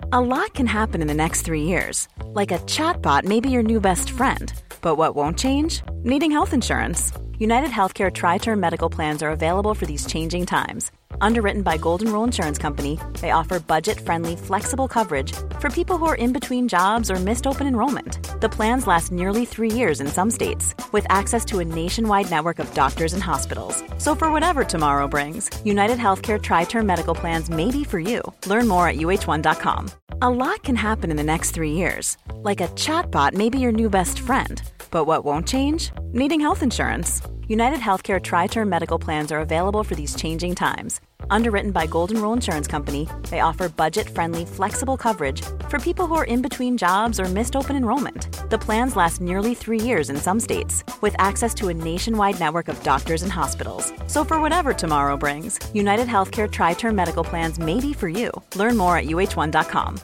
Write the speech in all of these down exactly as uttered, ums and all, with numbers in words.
A lot can happen in the next three years. Like a chatbot may be your new best friend. But what won't change? Needing health insurance. United Healthcare Tri-Term Medical Plans are available for these changing times. Underwritten by Golden Rule Insurance Company, they offer budget-friendly, flexible coverage for people who are in between jobs or missed open enrollment. The plans last nearly three years in some states, with access to a nationwide network of doctors and hospitals. So for whatever tomorrow brings, United Healthcare Tri-Term Medical Plans may be for you. Learn more at U H one dot com. A lot can happen in the next three years. Like a chatbot may be your new best friend. But what won't change? Needing health insurance. United Healthcare Tri-Term Medical Plans are available for these changing times. Underwritten by Golden Rule Insurance Company, they offer budget-friendly, flexible coverage for people who are in between jobs or missed open enrollment. The plans last nearly three years in some states, with access to a nationwide network of doctors and hospitals. So for whatever tomorrow brings, United Healthcare Tri-Term Medical Plans may be for you. Learn more at U H one dot com.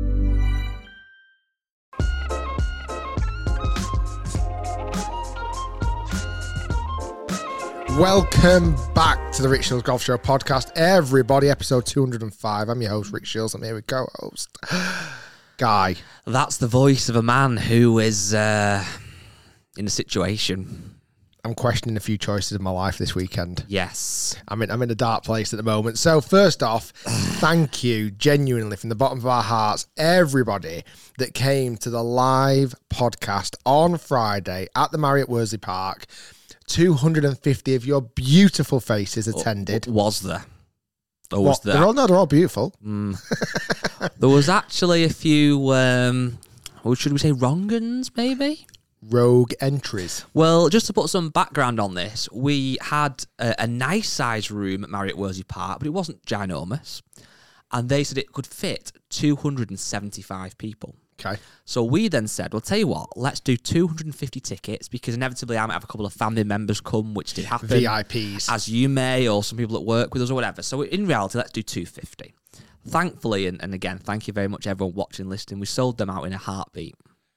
Welcome back to the Rick Shields Golf Show podcast, everybody. Episode two hundred five. I'm your host, Rick Shields. I'm here with co-host Guy. That's the voice of a man who is uh, in a situation. I'm questioning a few choices in my life this weekend. Yes. I'm in, I'm in a dark place at the moment. So first off, thank you genuinely from the bottom of our hearts, everybody that came to the live podcast on Friday at the Marriott Worsley Park. two hundred fifty of your beautiful faces attended. Was there? Or was was there? They're all, no, they're all beautiful. Mm. There was actually a few, um, what should we say, wrong-uns, maybe? Rogue entries. Well, just to put some background on this, we had a, a nice-sized room at Marriott Worsley Park, but it wasn't ginormous. And they said it could fit two hundred seventy-five people. Okay. So we then said, well, tell you what, let's do two hundred fifty tickets, because inevitably I might have a couple of family members come, which did happen. V I Ps. As you may, or some people that work with us or whatever. So in reality, let's do two hundred fifty. Thankfully, and, and again, thank you very much everyone watching and listening, we sold them out in a heartbeat.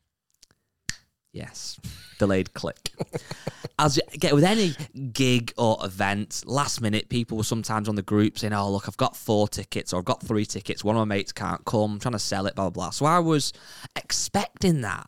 Yes. Delayed click. As you get with any gig or event, last minute, people were sometimes on the group saying, oh, look, I've got four tickets or I've got three tickets. One of my mates can't come. I'm trying to sell it, blah, blah, blah. So I was expecting that.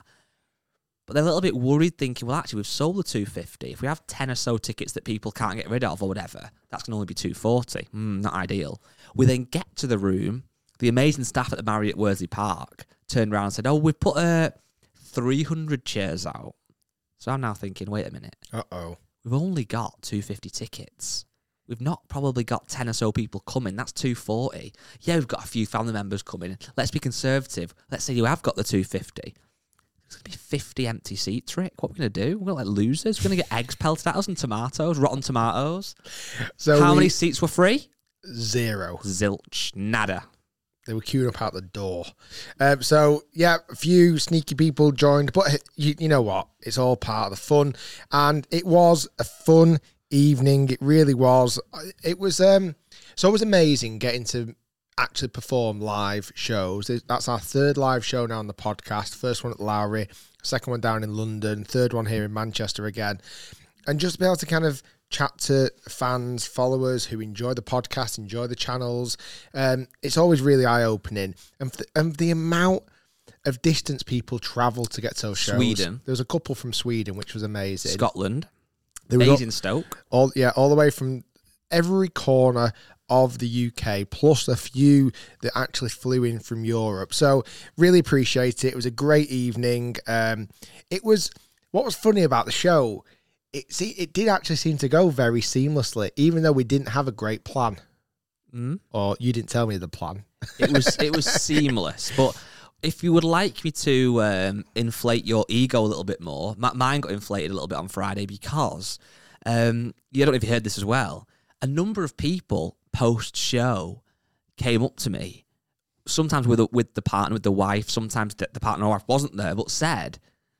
But they're a little bit worried, thinking, well, actually, we've sold the two hundred fifty. If we have ten or so tickets that people can't get rid of or whatever, that's going to only be two hundred forty. Mm, not ideal. We then get to the room. The amazing staff at the Marriott Worsley Park turned around and said, oh, we've put uh, three hundred chairs out. So I'm now thinking, wait a minute. Uh-oh. We've only got two hundred fifty tickets. We've not probably got ten or so people coming. That's two hundred forty. Yeah, we've got a few family members coming. Let's be conservative. Let's say you have got the two hundred fifty. It's going to be fifty empty seats, Rick. What are we going to do? We're going to like losers. We're going to get eggs pelted at us and tomatoes, rotten tomatoes. So How we, many seats were free? Zero. Zilch. Nada. They were queuing up out the door. Um, so, yeah, a few sneaky people joined. But you, you know what? It's all part of the fun. And it was a fun evening. It really was. It was um, it's always amazing getting to actually perform live shows. That's our third live show now on the podcast. First one at Lowry, second one down in London, third one here in Manchester again. And just to be able to kind of chat to fans, followers who enjoy the podcast, enjoy the channels. Um, it's always really eye-opening. And, th- and the amount of distance people travel to get to those shows. Sweden. There was a couple from Sweden, which was amazing. Scotland. There was Basingstoke. All, all, yeah, all the way from every corner of the U K, plus a few that actually flew in from Europe. So really appreciate it. It was a great evening. Um, it was, what was funny about the show, It see, it did actually seem to go very seamlessly, even though we didn't have a great plan. Mm. Or you didn't tell me the plan. It was it was seamless. But if you would like me to um, inflate your ego a little bit more, m- mine got inflated a little bit on Friday because, um, you don't know if you heard this as well, a number of people post-show came up to me, sometimes with, a, with the partner, with the wife, sometimes the, the partner or wife wasn't there, but said,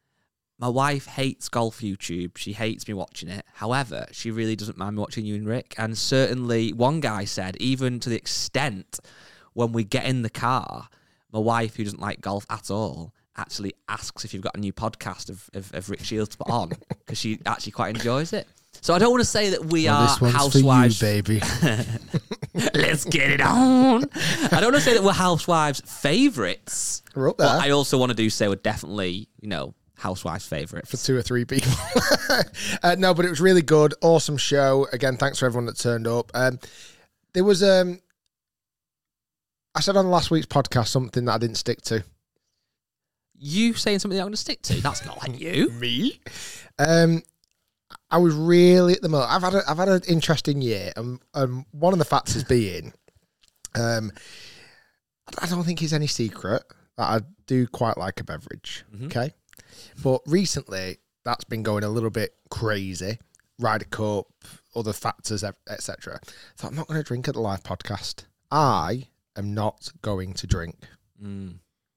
my wife hates golf YouTube. She hates me watching it. However, she really doesn't mind me watching you and Rick. And certainly one guy said, even to the extent when we get in the car, my wife, who doesn't like golf at all, actually asks if you've got a new podcast of, of, of Rick Shields to put on, because she actually quite enjoys it. So I don't want to say that we well, are this one's housewives. for you, baby. Let's get it on. I don't want to say that we're Housewives' favourites. We're up there. But I also want to do say we're definitely, you know, Housewives' favourites. For two or three people. uh, no, but it was really good. Awesome show. Again, thanks for everyone that turned up. Um, there was, um, I said on last week's podcast something that I didn't stick to. You saying something I'm going to stick to? That's not like you. Me? Um, I was really at the moment. I've had a, I've had an interesting year, and um, one of the factors being, um, I don't think it's any secret that I do quite like a beverage. Mm-hmm. Okay, but recently that's been going a little bit crazy. Ryder Cup, other factors, et cetera. So I'm not going to drink at the live podcast. I am not going to drink. Mm.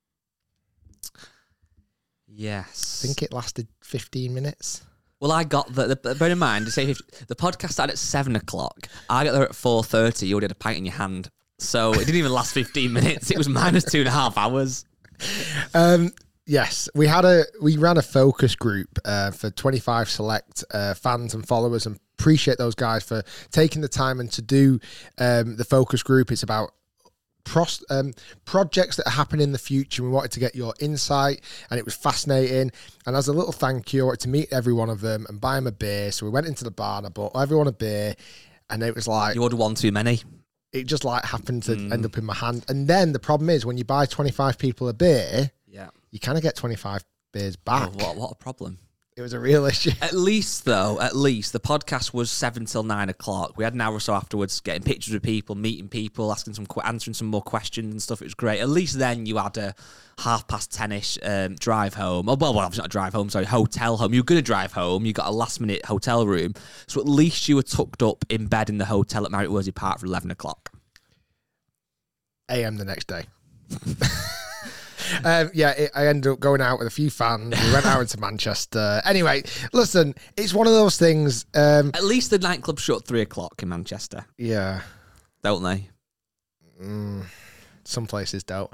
Yes. I think it lasted fifteen minutes. Well, I got the, the bear in mind, say if the podcast started at seven o'clock. I got there at four thirty. You already had a pint in your hand. So it didn't even last fifteen minutes. It was minus two and a half hours. Um, yes, we had a, we ran a focus group uh, for twenty-five select uh, fans and followers, and appreciate those guys for taking the time and to do um, the focus group. It's about Pros, um, projects that happen in the future. We wanted to get your insight, and it was fascinating. And as a little thank you, I wanted to meet every one of them and buy them a beer. So we went into the bar and I bought everyone a beer, and it was like, you ordered one too many. It just like happened to mm. end up in my hand. And then the problem is when you buy twenty-five people a beer, yeah, you kind of get twenty-five beers back. Oh, what, what a problem. It was a real issue. At least, though, at least, the podcast was seven till nine o'clock. We had an hour or so afterwards, getting pictures with people, meeting people, asking some, answering some more questions and stuff. It was great. At least then you had a half past ten-ish um, drive home. Oh, well, well, obviously not a drive home, sorry, hotel home. You were going to drive home. You got a last-minute hotel room. So at least you were tucked up in bed in the hotel at Marriott Worsley Park for eleven o'clock. A M the next day. Um, yeah, it, I ended up going out with a few fans. We went out into Manchester. Anyway, listen, it's one of those things. Um, At least the nightclub shut at three o'clock in Manchester. Yeah. Don't they? Mm, some places don't.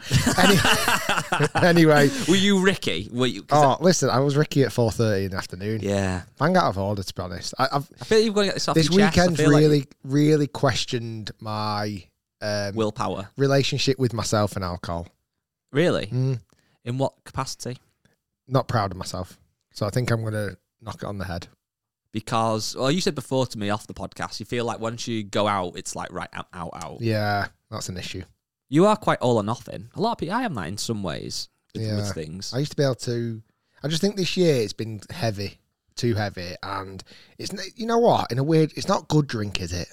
Any- anyway. Were you Ricky? Were you? Oh, I- listen, I was Ricky at four thirty in the afternoon. Yeah. Bang out of order, to be honest. I, I've, I feel like you've got to get this off this your chest. weekend I feel really, like really questioned my um, willpower relationship with myself and alcohol. Really? Mm. In what capacity? Not proud of myself. So I think I'm going to knock it on the head. Because, well, you said before to me off the podcast, you feel like once you go out, it's like, right, out, out, out. Yeah, that's an issue. You are quite all or nothing. A lot of people, I am that in some ways with, yeah. with things. I used to be able to, I just think this year it's been heavy, too heavy. And it's, you know what, in a weird, it's not good drink, is it?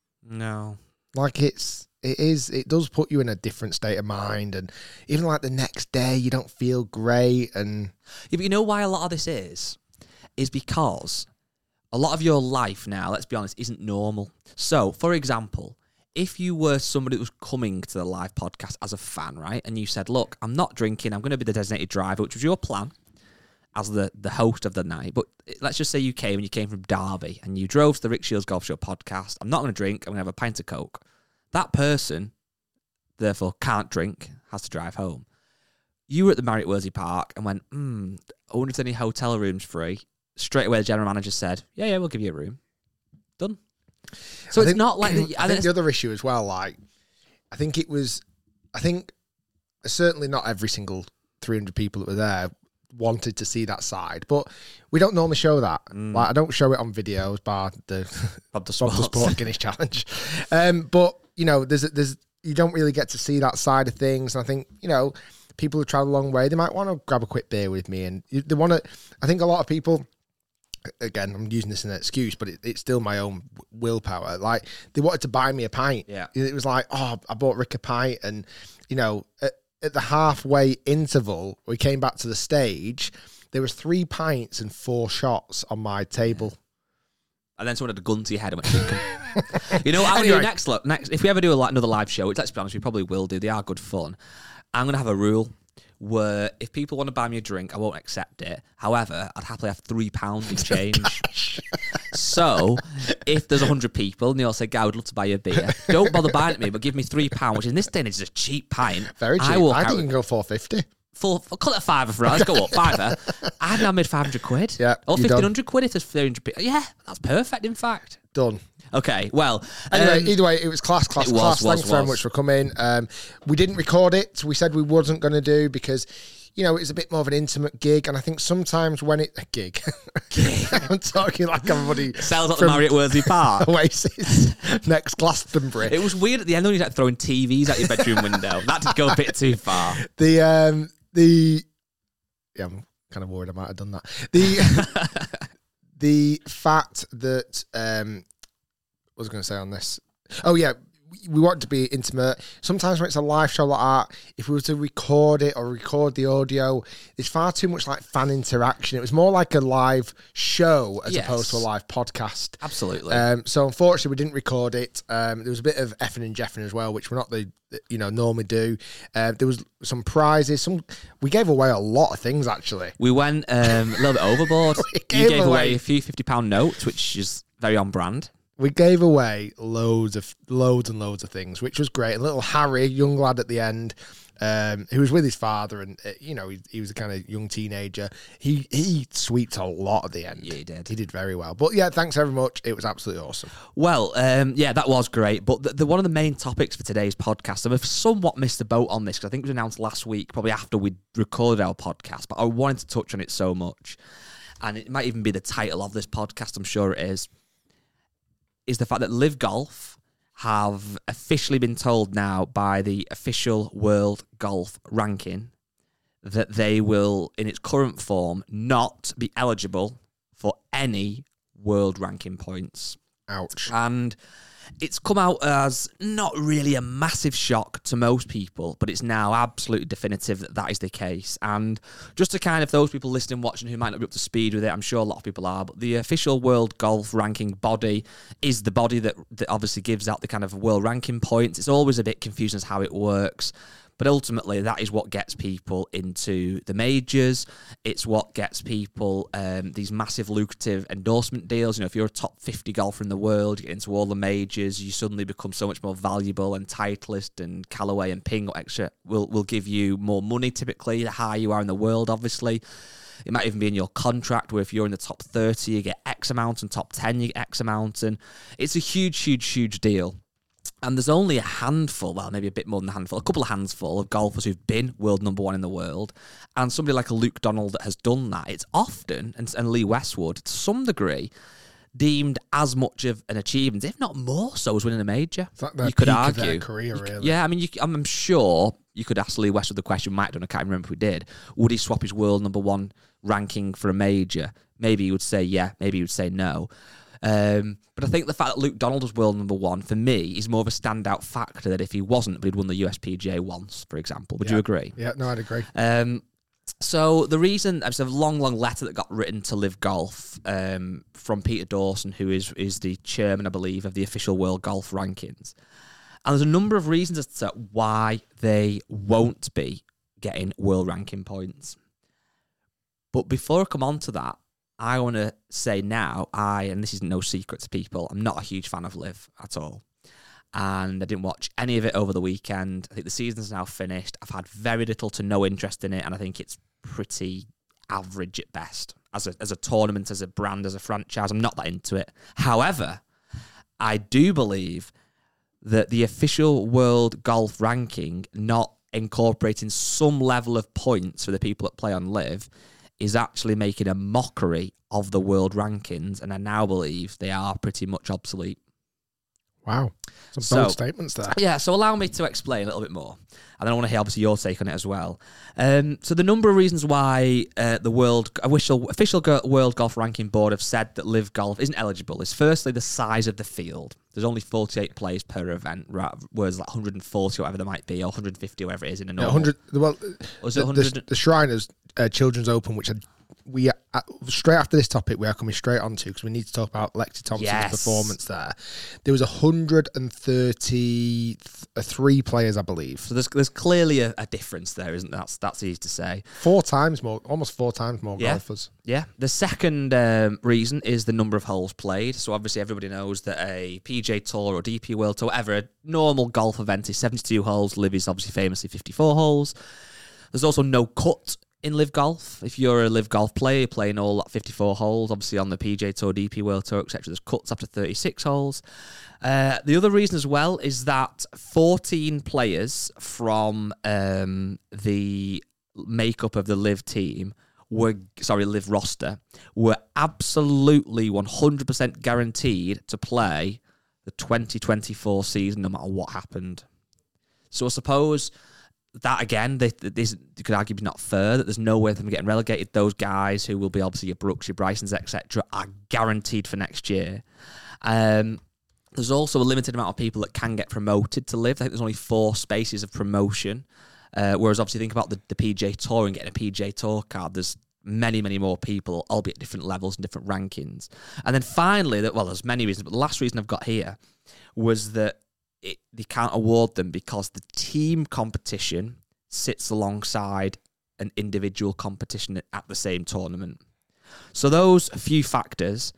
No. Like it's, It is. It does put you in a different state of mind, and even like the next day, you don't feel great. And yeah, but you know why a lot of this is, is because a lot of your life now, let's be honest, isn't normal. So, for example, if you were somebody that was coming to the live podcast as a fan, right, and you said, "Look, I'm not drinking. I'm going to be the designated driver," which was your plan as the the host of the night. But let's just say you came and you came from Derby and you drove to the Rick Shields Golf Show podcast. I'm not going to drink. I'm going to have a pint of Coke. That person, therefore, can't drink, has to drive home. You were at the Marriott Worsley Park and went, hmm, I wonder if there's any hotel rooms free. Straight away, the general manager said, yeah, yeah, we'll give you a room. Done. So I it's think, not like... The, I think the other issue as well, like, I think it was, I think certainly not every single three hundred people that were there wanted to see that side, but we don't normally show that. Mm. Like, I don't show it on videos, bar the Bob the Bob the Sport Guinness Challenge. Um, but you know, there's there's you don't really get to see that side of things. And I think, you know, people who travel a long way, they might want to grab a quick beer with me, and they want to. I think a lot of people. Again, I'm using this as an excuse, but it, it's still my own willpower. Like, they wanted to buy me a pint. Yeah, it was like, oh, I bought Rick a pint, and you know. At, At the halfway interval, we came back to the stage. There was three pints and four shots on my table, and then someone had a gun to your head and went, drink. You know what I'm anyway. going to do next? Look, next, if we ever do a, another live show, which let's be honest, we probably will do. They are good fun. I'm going to have a rule where if people want to buy me a drink, I won't accept it. However, I'd happily have three pounds in change. So, if there's a hundred people and they all say, "Guy, I would love to buy you a beer," don't bother buying it me, but give me three pounds, which in this day and age is a cheap pint. Very cheap. I, I think you can go four fifty. Full, call it a fiver for us. Let's go up, fiver. I've now made five hundred quid. Yeah, or you're fifteen done. hundred quid if there's three hundred people. Yeah, that's perfect. In fact, Done. Okay, well... Anyway, um, either way, it was class, class, it was, class. was, Thanks very was. much for coming. Um, we didn't record it. We said we wasn't going to do because, you know, it's a bit more of an intimate gig. And I think sometimes when it... A gig. I'm talking like everybody... Sounds like from the Marriott Worsley Park. Oasis. Next Glastonbury. It was weird at the end when you like throwing T Vs out your bedroom window. That did go a bit too far. The... Um, the... Yeah, I'm kind of worried I might have done that. The... the fact that... Um, what was I going to say on this? Oh, yeah. We want to be intimate. Sometimes when it's a live show like that, if we were to record it or record the audio, there's far too much like fan interaction. It was more like a live show as Yes. opposed to a live podcast. Absolutely. Um, so unfortunately, we didn't record it. Um, there was a bit of effing and jeffing as well, which we're not the you know normally do. Uh, there was some prizes. Some we gave away a lot of things actually. We went um, a little bit overboard. We You gave gave away away- a few fifty pound notes, which is very on brand. We gave away loads of loads and loads of things, which was great. A little Harry, young lad at the end, um, who was with his father, and uh, you know he, he was a kind of young teenager. He he sweeped a lot at the end. Yeah, he did. He did very well. But yeah, thanks very much. It was absolutely awesome. Well, um, yeah, that was great. But the, the one of the main topics for today's podcast, and we've somewhat missed the boat on this because I think it was announced last week, probably after we recorded our podcast. But I wanted to touch on it so much, and it might even be the title of this podcast. I'm sure it is. Is the fact that Live Golf have officially been told now by the official World Golf Ranking that they will, in its current form, not be eligible for any World Ranking points. Ouch. And it's come out as not really a massive shock to most people, but it's now absolutely definitive that that is the case. And just to kind of those people listening, watching who might not be up to speed with it, I'm sure a lot of people are, but the official World Golf Ranking body is the body that, that obviously gives out the kind of world ranking points. It's always a bit confusing as how it works. But ultimately, that is what gets people into the majors. It's what gets people um, these massive lucrative endorsement deals. You know, if you're a top fifty golfer in the world, you get into all the majors, you suddenly become so much more valuable, and Titleist and Callaway and Ping extra will, will give you more money typically, the higher you are in the world, obviously. It might even be in your contract where if you're in the top thirty, you get X amount, and top ten, you get X amount. And it's a huge, huge, huge deal. And there's only a handful, well, maybe a bit more than a handful, a couple of handful of golfers who've been world number one in the world. And somebody like a Luke Donald that has done that, it's often, and, and Lee Westwood, to some degree, deemed as much of an achievement, if not more so, as winning a major. It's like the You could peak of argue. their career, You- really. Yeah, I mean, you, I'm, I'm sure you could ask Lee Westwood the question, might have done, I can't remember if we did. Would he swap his world number one ranking for a major? Maybe he would say yeah, maybe he would say no. Um, but I think the fact that Luke Donald was world number one, for me, is more of a standout factor than if he wasn't, but he'd won the U S P G A once, for example. Would Yeah. you agree? Yeah, no, I'd agree. Um, so the reason, there's a long, long letter that got written to Live Golf um, from Peter Dawson, who is, is the chairman, I believe, of the official World Golf Rankings. And there's a number of reasons as to why they won't be getting world ranking points. But before I come on to that, I want to say now, I, and this is no secret to people, I'm not a huge fan of Live at all. And I didn't watch any of it over the weekend. I think the season's now finished. I've had very little to no interest in it, and I think it's pretty average at best. As a, as a tournament, as a brand, as a franchise, I'm not that into it. However, I do believe that the official World Golf Ranking not incorporating some level of points for the people that play on Live is actually making a mockery of the world rankings, and I now believe they are pretty much obsolete. Wow. Some So- bold statements there. Yeah, so allow me to explain a little bit more. And then I want to hear, obviously, your take on it as well. Um, so the number of reasons why uh, the world official, official Go- World Golf Ranking Board have said that Live Golf isn't eligible is firstly the size of the field. There's only forty-eight players per event, right, whereas like one hundred forty, whatever there might be, or one hundred fifty, whatever it is in a Yeah, normal. one hundred. Well, Was it the, one the, hundred? the Shriners uh, Children's Open, which are, we uh, straight after this topic we are coming straight on to because we need to talk about Lexi Thompson's Yes. performance there. There was one hundred thirty-three players, I believe. So there's there's clearly a, a difference there, isn't there? That's, that's easy to say. Four times more, almost four times more Yeah. golfers. Yeah. The second um, reason is the number of holes played. So obviously everybody knows that a P G A Tour or D P World Tour, whatever, a normal golf event is seventy-two holes. Live is obviously famously fifty-four holes. There's also no cut in Live Golf. If you're a Live Golf player, you're playing all fifty-four holes, obviously on the P G A Tour, D P World Tour, et cetera, there's cuts after thirty-six holes. Uh, the other reason as well is that fourteen players from um, the makeup of the Live team were, sorry, Live roster, were absolutely one hundred percent guaranteed to play the twenty twenty-four season no matter what happened. So I suppose that, again, they, they, you could argue not fair, that there's no way of them getting relegated. Those guys who will be obviously your Brooks, your Brysons, et cetera, are guaranteed for next year. Um, there's also a limited amount of people that can get promoted to Live. I think there's only four spaces of promotion. Uh, whereas obviously think about the, the P G A Tour and getting a P G A Tour card, there's many, many more people, albeit at different levels and different rankings. And then finally, that well, there's many reasons, but the last reason I've got here was that it, they can't award them because the team competition sits alongside an individual competition at the same tournament. So those few factors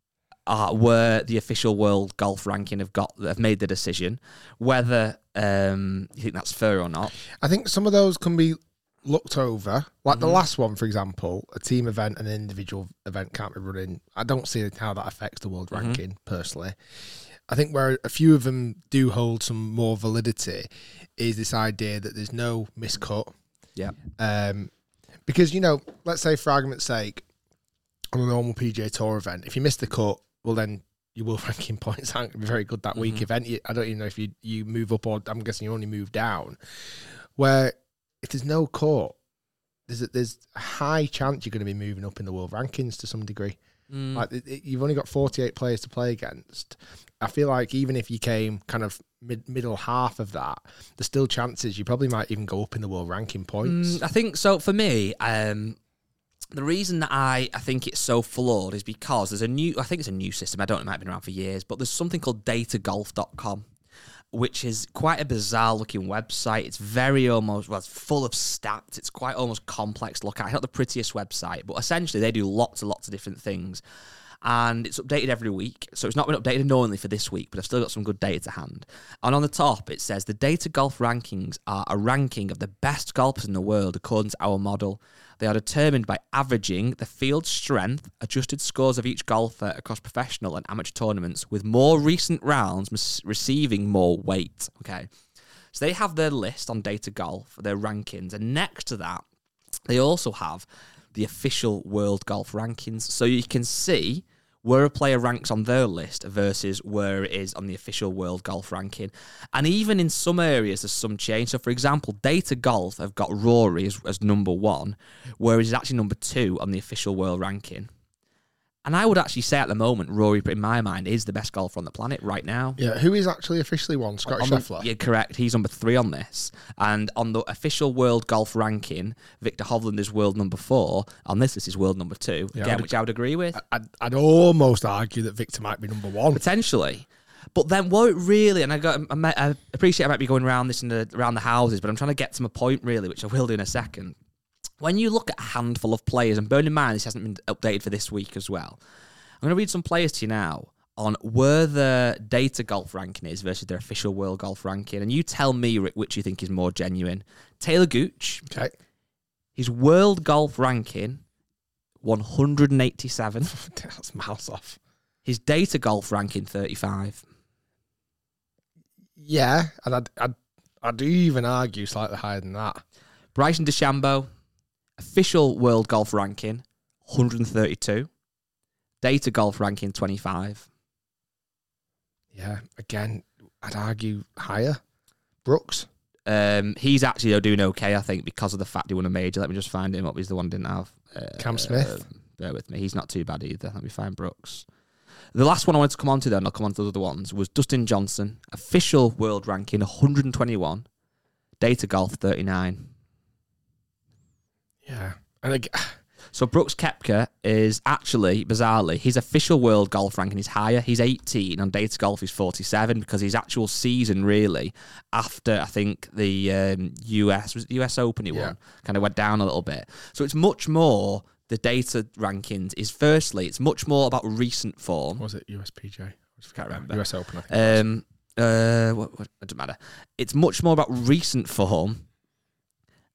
are where the official world golf ranking have got have made the decision. Whether um, you think that's fair or not, I think some of those can be looked over. Like mm-hmm. the last one, for example, a team event and an individual event can't be running. I don't see how that affects the world mm-hmm. ranking personally. I think where a few of them do hold some more validity is this idea that there's no miscut. Yeah. Um, because, you know, let's say for argument's sake, on a normal P G A Tour event, if you miss the cut, well then your world ranking points aren't going to be very good that mm-hmm. week event. I don't even know if you, you move up or I'm guessing you only move down. Where if there's no cut, there's a, there's a high chance you're going to be moving up in the world rankings to some degree. Mm. Like it, it, you've only got forty-eight players to play against. I feel like even if you came kind of mid, middle half of that, there's still chances you probably might even go up in the world ranking points. Mm, I think so. For me, um, the reason that I, I think it's so flawed is because there's a new, I think it's a new system. I don't know, it might have been around for years, but there's something called data golf dot com. Which is quite a bizarre looking website. It's very almost, well, it's full of stats. It's quite almost complex to look at. It's not the prettiest website, but essentially they do lots and lots of different things. And it's updated every week. So it's not been updated annoyingly for this week, but I've still got some good data to hand. And on the top, it says the Data Golf rankings are a ranking of the best golfers in the world according to our model. They are determined by averaging the field strength, adjusted scores of each golfer across professional and amateur tournaments, with more recent rounds receiving more weight. Okay, so they have their list on Data Golf, their rankings, and next to that, they also have the official World Golf Rankings, so you can see where a player ranks on their list versus where it is on the official World Golf Ranking. And even in some areas, there's some change. So, for example, Data Golf have got Rory as, as number one, whereas he's actually number two on the official World Ranking. And I would actually say at the moment, Rory, in my mind, is the best golfer on the planet right now. Yeah, who is actually officially one? Scotty Scheffler? Yeah, correct. He's number three on this. And on the official World Golf Ranking, Victor Hovland is world number four. On this, this is world number two, yeah, again, which I would agree with. I'd, I'd almost argue that Victor might be number one. Potentially. But then what it really, and I got, I, I appreciate I might be going around this and around the houses, but I'm trying to get to my point, really, which I will do in a second. When you look at a handful of players, and bear in mind this hasn't been updated for this week as well, I'm going to read some players to you now on where the Data Golf ranking is versus their official World Golf Ranking, and you tell me, Rick, which you think is more genuine. Taylor Gooch, okay, his World Golf Ranking, one hundred eighty-seven. That's miles off. His Data Golf Ranking, thirty-five. Yeah, and I'd, I'd, I'd do even argue slightly higher than that. Bryson DeChambeau, official World Golf Ranking, one hundred thirty-two. Data Golf Ranking, twenty-five. Yeah, again, I'd argue higher. Brooks? Um, he's actually doing okay, I think, because of the fact he won a major. Let me just find him up. He's the one I didn't have. Uh, Cam Smith? Uh, bear with me. He's not too bad either. Let me find Brooks. The last one I wanted to come on to then, I'll come on to the other ones, was Dustin Johnson. Official World Ranking, one hundred twenty-one. Data Golf, thirty-nine. Yeah. And again... So Brooks Koepka is actually, bizarrely, his official world golf ranking is higher. He's eighteen, on Data Golf he's forty-seven, because his actual season, really, after, I think, the um, U S, was it the U S Open he won, yeah. kind of went down a little bit. So it's much more, the data rankings is, firstly, it's much more about recent form. Was it U S P G A? I can't remember. U S Open, I think. Um, uh, what, what, it doesn't matter. It's much more about recent form,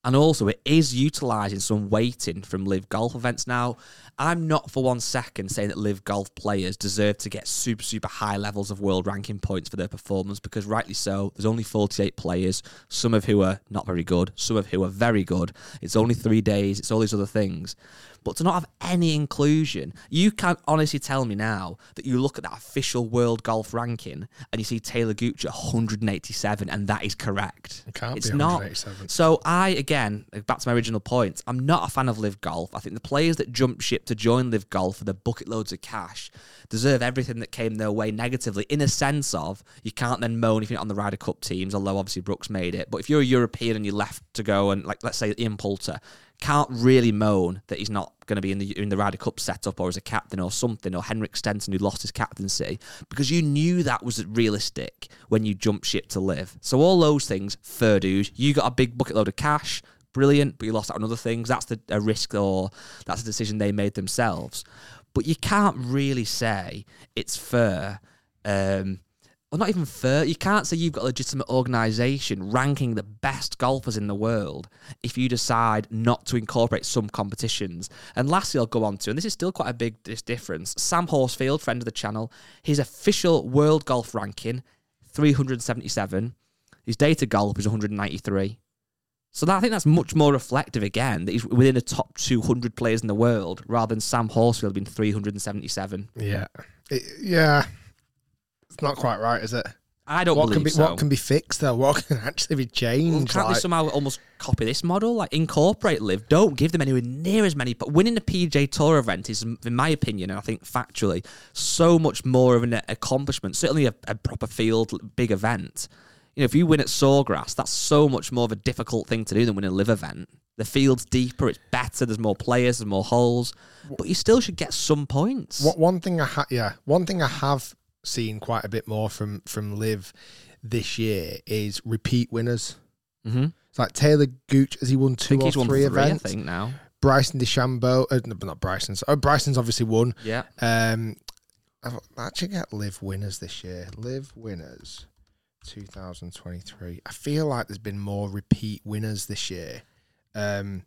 And also, it is utilising some weighting from Live Golf events. Now, I'm not for one second saying that Live Golf players deserve to get super, super high levels of world ranking points for their performance, because rightly so, there's only forty-eight players, some of who are not very good, some of who are very good. It's only three days, it's all these other things. But to not have any inclusion, you can't honestly tell me now that you look at that official world golf ranking and you see Taylor Gooch at one hundred eighty-seven and that is correct. It can't it's be not. one hundred eighty-seven. So I, again, back to my original point, I'm not a fan of Live Golf. I think the players that jump ship to join Live Golf for the bucket loads of cash deserve everything that came their way negatively, in a sense of you can't then moan if you're not on the Ryder Cup teams, although obviously Brooks made it. But if you're a European and you left to go and, like, let's say Ian Poulter, can't really moan that he's not going to be in the in the Ryder Cup setup or as a captain or something, or Henrik Stenson who lost his captaincy, because you knew that was realistic when you jumped ship to Live. So all those things, fair dues. You got a big bucket load of cash, brilliant, but you lost out on other things. That's the, a risk, or that's a decision they made themselves. But you can't really say it's fair. Um, Well, not even fair. You can't say you've got a legitimate organisation ranking the best golfers in the world if you decide not to incorporate some competitions. And lastly, I'll go on to, and this is still quite a big difference, Sam Horsfield, friend of the channel, his official world golf ranking, three hundred seventy-seven. His data golf is one hundred ninety-three. So that, I think that's much more reflective, again, that he's within the top two hundred players in the world, rather than Sam Horsfield being three hundred seventy-seven. Yeah. It, yeah. It's not quite right, is it? I don't what believe can be, so. What can be fixed, though? What can actually be changed? Well, can't like... they somehow almost copy this model? Like, incorporate Live. Don't give them anywhere near as many. But winning a P G A Tour event is, in my opinion, and I think factually, so much more of an accomplishment. Certainly a, a proper field, big event. You know, if you win at Sawgrass, that's so much more of a difficult thing to do than win a Live event. The field's deeper, it's better, there's more players, there's more holes. But you still should get some points. What one thing I ha- yeah, one thing I have seen quite a bit more from from Live this year is repeat winners. Mm-hmm. It's like Taylor Gooch, has he won two I think or he's won three, three events? I think now. Bryson DeChambeau, uh, no, not Bryson's. Oh, Bryson's obviously won. Yeah. Um, I've actually got Live winners this year. Live winners, two thousand twenty-three. I feel like there's been more repeat winners this year. Um,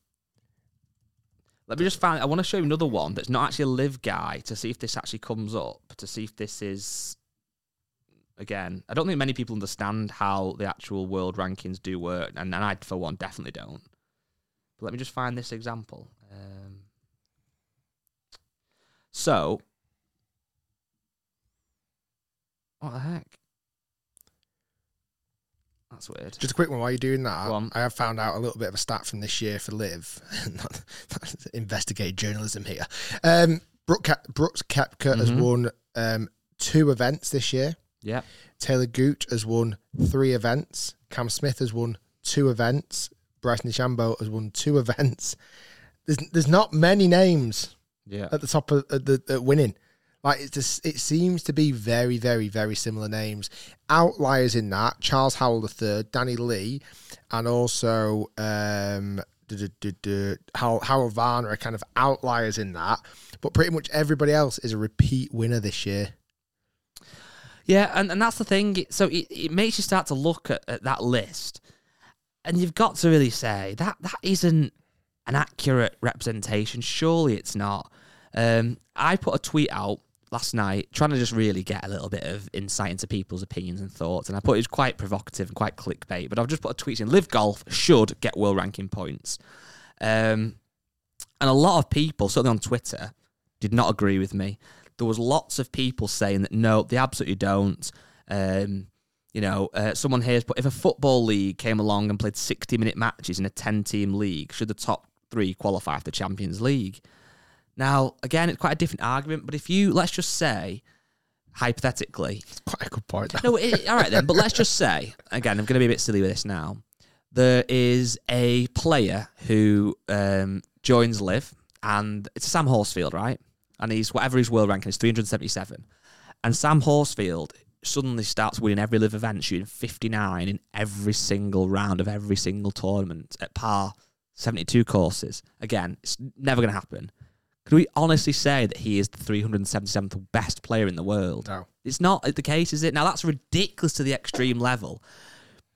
Let me just find, I want to show you another one that's not actually a Live guy to see if this actually comes up, to see if this is, again, I don't think many people understand how the actual world rankings do work, and, and I, for one, definitely don't. But let me just find this example. Um, so, what the heck? That's weird. Just a quick one while you're doing that. Go on. I have found out a little bit of a stat from this year for Live. Investigate journalism here. Um, Brooke Ke- Brooks Koepka mm-hmm. has won um, two events this year. Yeah. Taylor Gooch has won three events. Cam Smith has won two events. Bryson DeChambeau has won two events. There's there's not many names yeah. at the top of at the at winning. Like it's just, it seems to be very, very, very similar names. Outliers in that: Charles Howell the third, Danny Lee, and also um, Harold Varner are kind of outliers in that. But pretty much everybody else is a repeat winner this year. Yeah, and, and that's the thing. So it, it makes you start to look at, at that list, and you've got to really say that that isn't an accurate representation. Surely it's not. Um, I put a tweet out last night trying to just really get a little bit of insight into people's opinions and thoughts, and I put it was quite provocative and quite clickbait, but I've just put a tweet saying Live Golf should get world ranking points. Um, and a lot of people, certainly on Twitter, did not agree with me. There was lots of people saying that no, they absolutely don't. Um, you know, uh, someone here's put, if a football league came along and played sixty-minute matches in a ten-team league, should the top three qualify for the Champions League? Now, again, it's quite a different argument, but if you, let's just say, hypothetically... It's quite a good point. No, it, all right then, but let's just say, again, I'm going to be a bit silly with this now, there is a player who um, joins Live, and it's Sam Horsfield, right? And he's, whatever his world ranking is, three hundred seventy-seven. And Sam Horsfield suddenly starts winning every Live event, shooting fifty-nine in every single round of every single tournament at par, seventy-two courses. Again, it's never going to happen. Could we honestly say that he is the three hundred seventy-seventh best player in the world? No. It's not the case, is it? Now, that's ridiculous to the extreme level.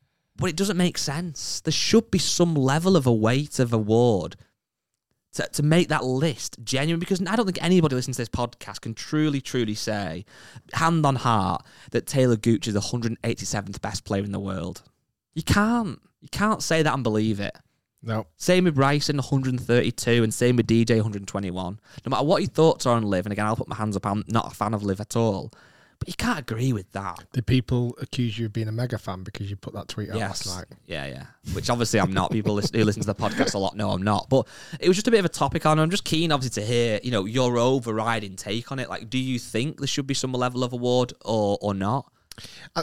but it doesn't make sense. There should be some level of a weight of award to, to make that list genuine, because I don't think anybody listening to this podcast can truly, truly say, hand on heart, that Taylor Gooch is the one hundred eighty-seventh best player in the world. You can't. You can't say that and believe it. No. Same with Bryson, one hundred thirty-two, and same with D J, one hundred twenty-one. No matter what your thoughts are on Liv, and again, I'll put my hands up, I'm not a fan of Liv at all, but you can't agree with that. Did people accuse you of being a mega fan because you put that tweet out Yes. last night? Yeah, yeah. Which obviously I'm not. People listen, who listen to the podcast a lot know I'm not. But it was just a bit of a topic on. I'm just keen, obviously, to hear, you know, your overriding take on it. Like, do you think there should be some level of award or or not? I,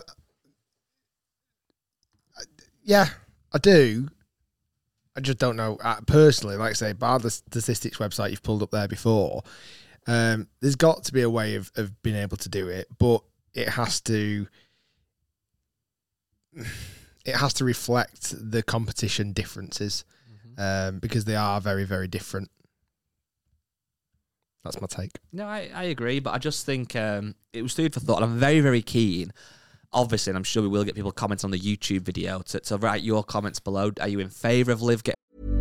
I, yeah, I do. I just don't know. Uh, personally, like I say, bar the statistics website you've pulled up there before, um, there's got to be a way of, of being able to do it, but it has to it has to reflect the competition differences, mm-hmm. um, because they are very, very different. That's my take. No, I, I agree, but I just think um, it was food for thought. I'm very, very keen. Obviously, and I'm sure we will get people comments on the YouTube video to, to write your comments below. Are you in favour of Liv getting...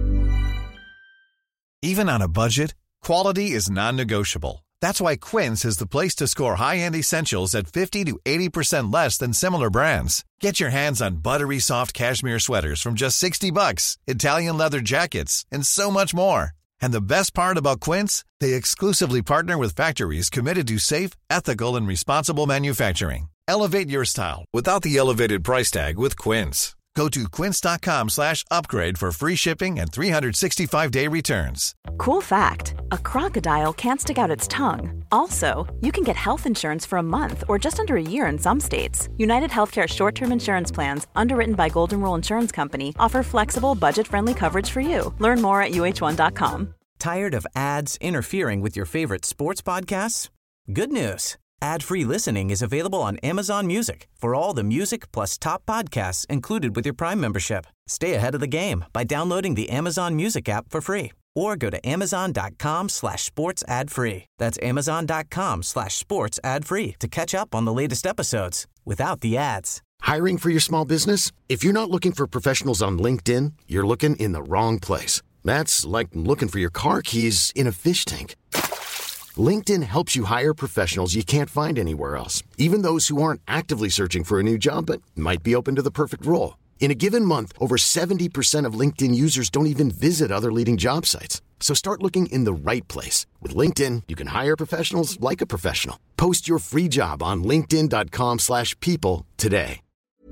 Even on a budget, quality is non-negotiable. That's why Quince is the place to score high-end essentials at fifty to eighty percent less than similar brands. Get your hands on buttery soft cashmere sweaters from just sixty bucks, Italian leather jackets, and so much more. And the best part about Quince, they exclusively partner with factories committed to safe, ethical, and responsible manufacturing. Elevate your style without the elevated price tag with Quince. Go to quince.com slash upgrade for free shipping and three sixty-five day returns. Cool fact, a crocodile can't stick out its tongue. Also, you can get health insurance for a month or just under a year in some states. United Healthcare short-term insurance plans, underwritten by Golden Rule Insurance Company, offer flexible, budget-friendly coverage for you. Learn more at U H one dot com. Tired of ads interfering with your favorite sports podcasts? Good news. Ad-free listening is available on Amazon Music for all the music plus top podcasts included with your Prime membership. Stay ahead of the game by downloading the Amazon Music app for free or go to amazon.com slash sports ad free. That's amazon.com slash sports ad free to catch up on the latest episodes without the ads. Hiring for your small business? If you're not looking for professionals on LinkedIn, you're looking in the wrong place. That's like looking for your car keys in a fish tank. LinkedIn helps you hire professionals you can't find anywhere else, even those who aren't actively searching for a new job but might be open to the perfect role. In a given month, over seventy percent of LinkedIn users don't even visit other leading job sites. So start looking in the right place. With LinkedIn, you can hire professionals like a professional. Post your free job on linkedin.com slash people today.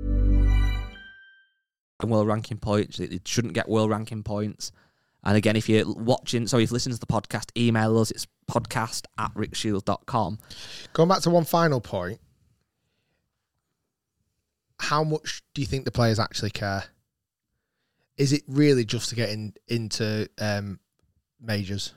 World ranking points, it shouldn't get world ranking points. And again, if you're watching, sorry, if you listen to the podcast, email us. It's podcast at rickshield dot com. Going back to one final point, how much do you think the players actually care? Is it really just to get in, into um, majors?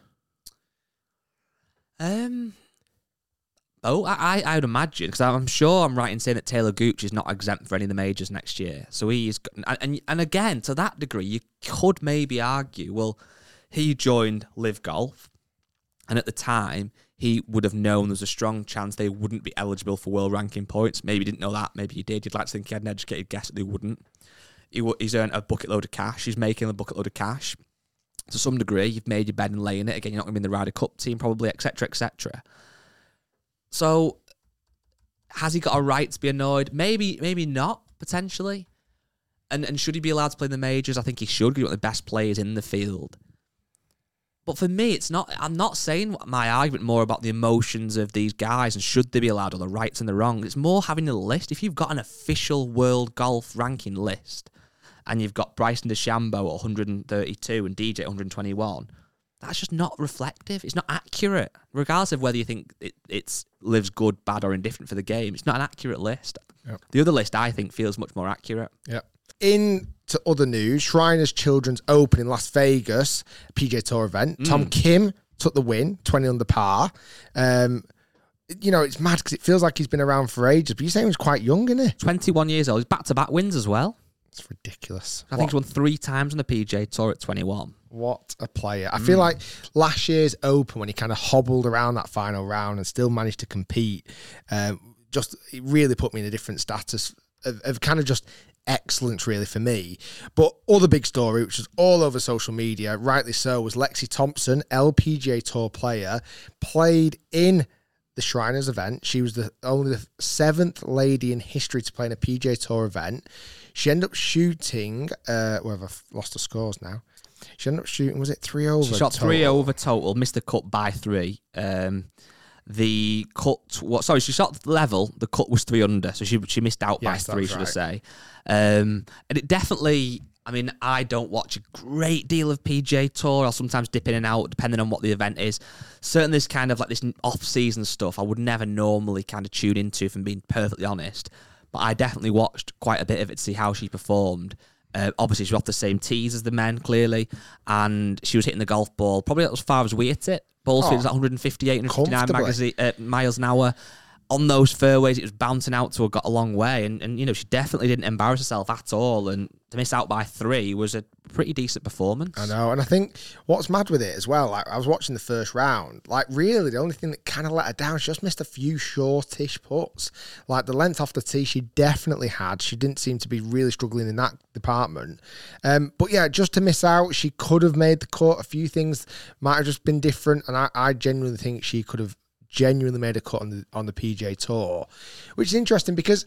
Um. Oh, I, I would imagine, because I'm sure I'm right in saying that Taylor Gooch is not exempt for any of the majors next year. So he's, and, and, and again, to that degree, you could maybe argue, well, he joined Liv Golf, and at the time, he would have known there's a strong chance they wouldn't be eligible for world ranking points. Maybe he didn't know that, maybe he did. You'd like to think he had an educated guess that they wouldn't. He, he's earned a bucket load of cash. He's making a bucket load of cash. To some degree, you've made your bed and laying it. Again, you're not going to be in the Ryder Cup team, probably, et cetera, et cetera. So, has he got a right to be annoyed? Maybe, maybe not, potentially. And and should he be allowed to play in the majors? I think he should, because he's one of the best players in the field. But for me, it's not. I'm not saying my argument more about the emotions of these guys and should they be allowed, or the rights and the wrongs. It's more having a list. If you've got an official world golf ranking list, and you've got Bryson DeChambeau at one hundred thirty-two and D J at one hundred twenty-one, that's just not reflective. It's not accurate. Regardless of whether you think it, it's Liv's good, bad, or indifferent for the game, it's not an accurate list. Yep. The other list, I think, feels much more accurate. Yep. In to other news, Shriners Children's Open in Las Vegas, P G A Tour event. Mm. Tom Kim took the win, twenty under par. Um, you know, it's mad because it feels like he's been around for ages, but you're saying he was quite young, isn't he? twenty-one years old. He's back-to-back wins as well. It's ridiculous. I what? think he's won three times on the P G A Tour at twenty-one. What a player. I mm. feel like last year's Open, when he kind of hobbled around that final round and still managed to compete, um, just it really put me in a different status of, of kind of just excellence, really, for me. But other big story, which was all over social media, rightly so, was Lexi Thompson, L P G A Tour player, played in the Shriners event. She was the only the seventh lady in history to play in a P G A Tour event. She ended up shooting, uh, well, I've lost the scores now. She ended up shooting, was it three over? She shot total? three over total, missed the cut by three. Um, the cut, what? Sorry, she shot level. The cut was three under, so she she missed out Yes, by three, that's should right. I say? Um, and it definitely. I mean, I don't watch a great deal of P G A Tour. I'll sometimes dip in and out depending on what the event is. Certainly, this kind of like this off-season stuff, I would never normally kind of tune into, if I'm being perfectly honest. But I definitely watched quite a bit of it to see how she performed. Uh, obviously, she was off the same tees as the men, clearly, and she was hitting the golf ball probably as far as we hit it. Ball speed was at one fifty-eight, one fifty-nine magazine, uh, miles an hour. On those fairways, it was bouncing out to her, got a long way, and, and you know, she definitely didn't embarrass herself at all, and to miss out by three was a pretty decent performance. I know, and I think what's mad with it as well, like I was watching the first round, like really the only thing that kind of let her down, she just missed a few shortish putts. Like the length off the tee, she definitely had. She didn't seem to be really struggling in that department. Um, but yeah, just to miss out, she could have made the cut. A few things might have just been different, and I, I genuinely think she could have genuinely made a cut on the on the P G A Tour, which is interesting because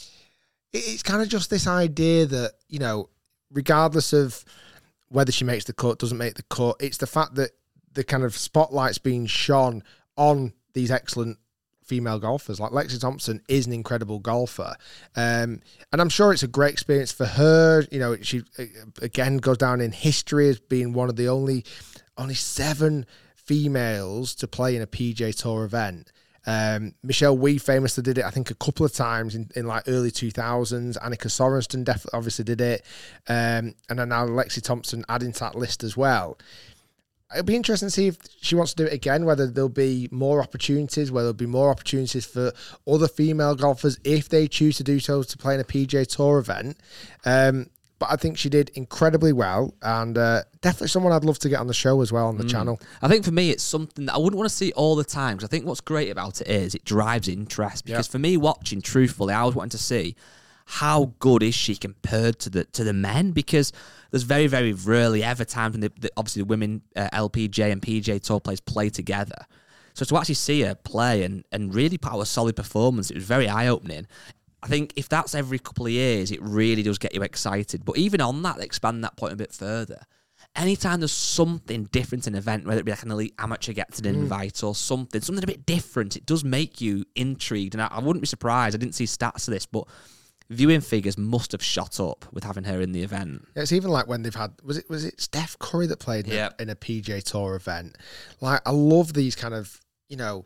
it's kind of just this idea that, you know, regardless of whether she makes the cut, doesn't make the cut, it's the fact that the kind of spotlight's being shone on these excellent female golfers. Like Lexi Thompson is an incredible golfer, um, and I'm sure it's a great experience for her. You know, she again goes down in history as being one of the only only seven females to play in a P G A Tour event. Um, Michelle Wee famously did it, I think, a couple of times in, in like early two thousands. Annika Sorenston definitely obviously did it. Um, and then now Lexi Thompson adding to that list as well. It'll be interesting to see if she wants to do it again, whether there'll be more opportunities, whether there'll be more opportunities for other female golfers if they choose to do so to play in a P G A Tour event. Um, But I think she did incredibly well, and uh, definitely someone I'd love to get on the show as well on the mm. channel. I think for me, it's something that I wouldn't want to see all the time, because I think what's great about it is it drives interest. Because yep. for me, watching, truthfully, I was wanting to see how good is she compared to the to the men, because there's very, very rarely ever times when the, the, obviously the women uh, L P G A and P G A Tour players play together. So to actually see her play and, and really put out a solid performance, it was very eye-opening. I think if that's every couple of years, it really does get you excited. But even on that, expand that point a bit further. Anytime there's something different in an event, whether it be like an elite amateur gets an invite mm. or something, something a bit different, it does make you intrigued. And I, I wouldn't be surprised, I didn't see stats of this, but viewing figures must have shot up with having her in the event. Yeah, it's even like when they've had, was it was it Steph Curry that played in, yep. a, in a P G A Tour event? Like, I love these kind of, you know,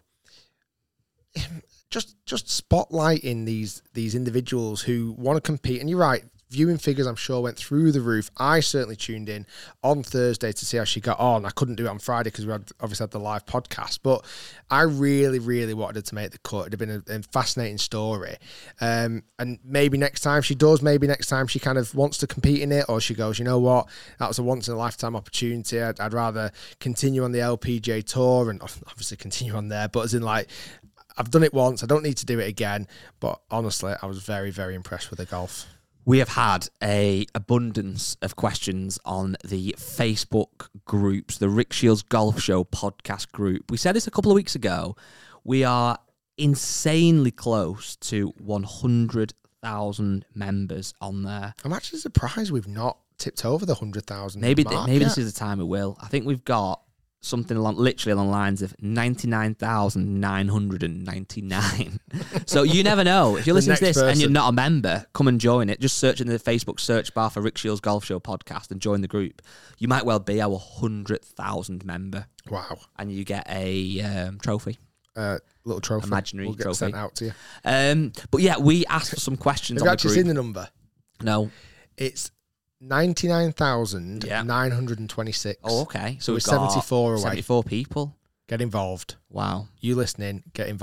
just just spotlighting these these individuals who want to compete. And you're right, viewing figures, I'm sure, went through the roof. I certainly tuned in on Thursday to see how she got on. I couldn't do it on Friday because we had obviously had the live podcast, but I really, really wanted her to make the cut. It'd have been a, a fascinating story. Um, and maybe next time she does, maybe next time she kind of wants to compete in it, or she goes, you know what, that was a once-in-a-lifetime opportunity. I'd, I'd rather continue on the L P G A Tour and obviously continue on there, but as in like, I've done it once, I don't need to do it again. But honestly, I was very, very impressed with the golf. We have had a abundance of questions on the Facebook groups, the Rick Shields Golf Show podcast group. We said this a couple of weeks ago. We are insanely close to one hundred thousand members on there. I'm actually surprised we've not tipped over the one hundred thousand Maybe mark maybe yet. This is the time it will. I think we've got something along, literally along the lines of ninety-nine thousand nine hundred ninety-nine. So you never know. If you're listening to this person and you're not a member, come and join it. Just search in the Facebook search bar for Rick Shields Golf Show podcast and join the group. You might well be our one hundred thousand member. Wow. And you get a um, trophy. Uh, little trophy. Imaginary we'll get trophy. sent out to you. Um, but yeah, we asked for some questions Have on you the actually group. seen the number? No. It's ninety-nine thousand nine hundred twenty-six. Oh, okay. So we're we've got seventy-four away. seventy-four people. Get involved. Wow. You listening, get involved.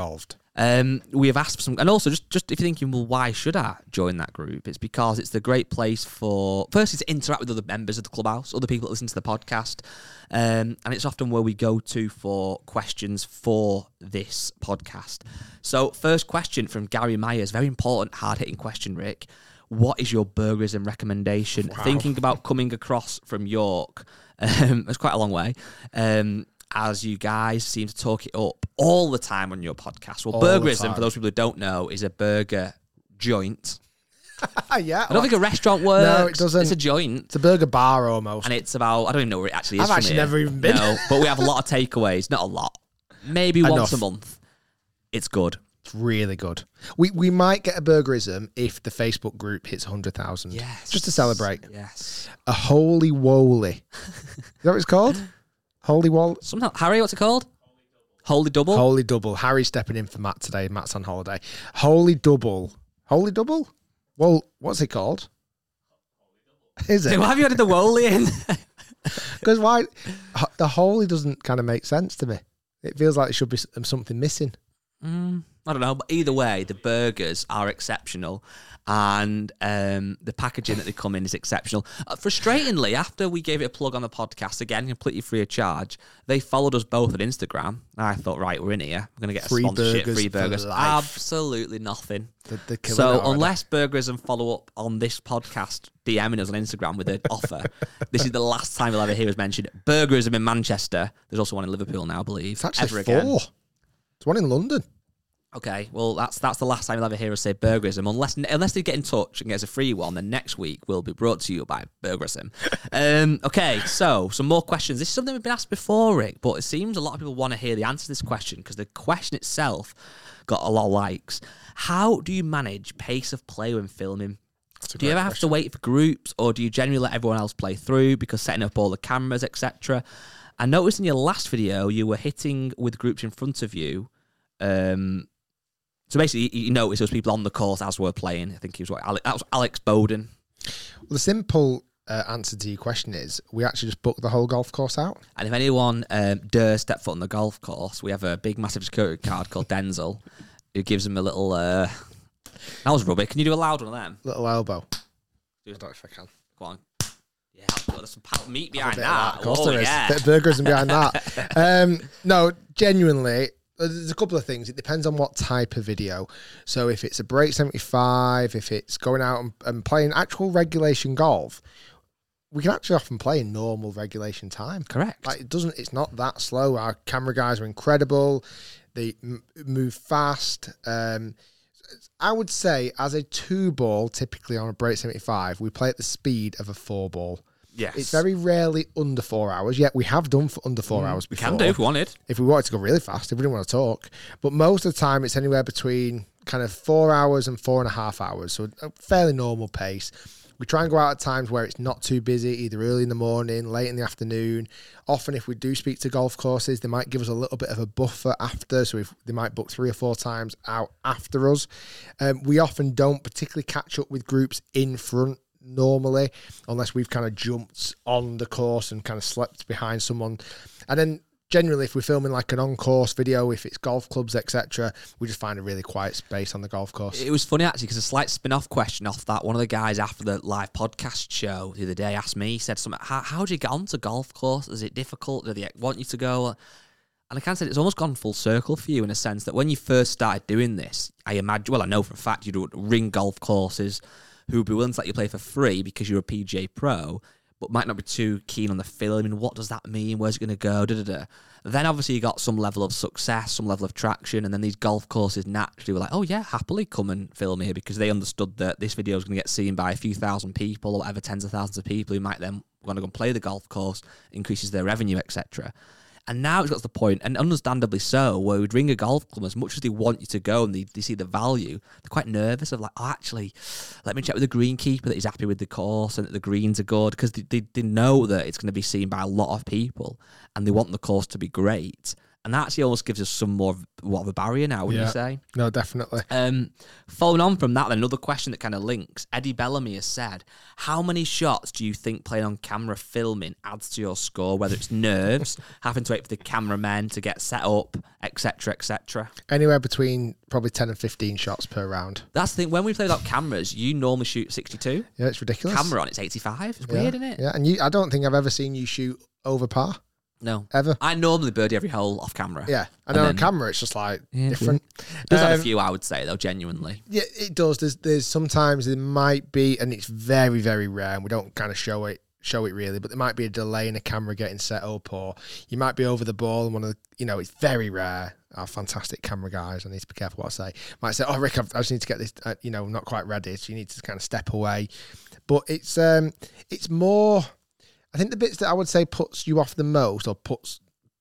Um, we have asked for some, and also just, just if you're thinking, well, why should I join that group? It's because it's the great place for, firstly, to interact with other members of the clubhouse, other people that listen to the podcast, um, and it's often where we go to for questions for this podcast. So, first question from Gary Myers, very important, hard-hitting question, Rick. What is your burgerism recommendation? Wow. Thinking about coming across from York, um, it's quite a long way. Um, as you guys seem to talk it up all the time on your podcast. Well, All the burgerism, time. for those people who don't know, is a burger joint. yeah. I don't think a restaurant works. No, it doesn't. It's a joint. It's a burger bar almost. And it's about, I don't even know where it actually is I've from actually here. never even been. No, but we have a lot of takeaways. Not a lot. Maybe Enough. once a month. It's good. It's really good. We we might get a burgerism if the Facebook group hits one hundred thousand. Yes. Just to celebrate. Yes. A holy woly. Is that what it's called? Holy wall. Somehow, Harry, what's it called? Holy double? Holy double. Harry's stepping in for Matt today. Matt's on holiday. Holy double. Holy double? Well, what's it called? Is it? Why have you added the Woli in? Because why? The holy doesn't kind of make sense to me. It feels like there should be something missing. Mm, I don't know, but either way, the burgers are exceptional, and um, the packaging that they come in is exceptional. Uh, frustratingly, after we gave it a plug on the podcast, again, completely free of charge, they followed us both on Instagram. I thought, right, we're in here. We're going to get a Free sponsorship, burgers free for burgers. life. Absolutely nothing. The, the killing So it already. unless Burgerism follow up on this podcast, DMing us on Instagram with an offer, this is the last time you'll ever hear us mention Burgerism in Manchester. There's also one in Liverpool now, I believe. It's actually Ever four. again. It's one in London. Okay, well, that's that's the last time you'll ever hear us say Burgerism. Unless unless they get in touch and get us a free one, then next week will be brought to you by Burgerism. um, okay, so some more questions. This is something we've been asked before, Rick, but it seems a lot of people want to hear the answer to this question because the question itself got a lot of likes. How do you manage pace of play when filming? Do you ever have to wait for groups, or do you generally let everyone else play through because setting up all the cameras, et cetera? I noticed in your last video you were hitting with groups in front of you. Um, so basically, you noticed there was people on the course as we're playing. I think he was what Alex, that was Alex Bowden. Well, the simple uh, answer to your question is we actually just booked the whole golf course out. And if anyone um, dares step foot on the golf course, we have a big, massive security card called Denzel, who gives them a little. Uh, that was rubbish. Can you do a loud one of them? Little elbow. Do I don't know if I can. Go on. Yeah, there's some pound meat behind Bit of that. Of course Oh, there is. yeah. Bit of burgers and behind that. Um, no, genuinely, there's a couple of things. It depends on what type of video. So if it's a break seventy-five, if it's going out and, and playing actual regulation golf, we can actually often play in normal regulation time. Correct. Like it doesn't. It's not that slow. Our camera guys are incredible. They m- move fast. Um, I would say as a two ball, typically on a break seventy-five, we play at the speed of a four ball. Yes. It's very rarely under four hours. Yet we have done for under four hours We before. can do if we wanted. If we wanted to go really fast, if we didn't want to talk. But most of the time, it's anywhere between kind of four hours and four and a half hours. So a fairly normal pace. We try and go out at times where it's not too busy, either early in the morning, late in the afternoon. Often, if we do speak to golf courses, they might give us a little bit of a buffer after. So if they might book three or four times out after us. Um, we often don't particularly catch up with groups in front normally, unless we've kind of jumped on the course and kind of slept behind someone. And then generally, if we're filming like an on-course video, if it's golf clubs, et cetera, we just find a really quiet space on the golf course. It was funny, actually, because a slight spin-off question off that. One of the guys after the live podcast show the other day asked me, he said something, how, how do you get onto golf course? Is it difficult? Do they want you to go? And I kind of said it's almost gone full circle for you in a sense that when you first started doing this, I imagine, well, I know for a fact you'd ring golf courses who would be willing to let you play for free because you're a P G A pro, but might not be too keen on the filming. What does that mean? Where's it going to go? Da, da, da. Then obviously you got some level of success, some level of traction, and then these golf courses naturally were like, oh yeah, happily come and film here because they understood that this video is going to get seen by a few thousand people or whatever, tens of thousands of people who might then want to go and play the golf course, increases their revenue, et cetera. And now it's got to the point, and understandably so, where we'd ring a golf club as much as they want you to go and they, they see the value, they're quite nervous of like, oh, actually, let me check with the greenkeeper that he's happy with the course and that the greens are good, because they, they, they know that it's going to be seen by a lot of people and they want the course to be great. And that actually almost gives us some more of, what, of a barrier now, wouldn't Yeah. you say? No, definitely. Um, following on from that, then, another question that kind of links. Eddie Bellamy has said, how many shots do you think playing on camera filming adds to your score, whether it's nerves, having to wait for the cameramen to get set up, et cetera, et cetera? Anywhere between probably ten and fifteen shots per round. That's the thing. When we play without cameras, you normally shoot sixty-two. Yeah, it's ridiculous. Camera on, it's eighty-five. It's yeah. weird, isn't it? Yeah, and you, I don't think I've ever seen you shoot over par. No. Ever. I normally birdie every hole off camera. Yeah, and, And then then- on camera, it's just like Yeah, different. There's had Um, a few, I would say, though, genuinely. Yeah, it does. There's there's sometimes there might be, and it's very very rare, and we don't kind of show it show it really, but there might be a delay in a camera getting set up, or you might be over the ball, and one of the, you know, it's very rare. Our fantastic camera guys, I need to be careful what I say. Might say, "Oh, Rick, I've, I just need to get this, uh, you know, not quite ready," so you need to kind of step away. But it's um, it's more. I think the bits that I would say puts you off the most, or puts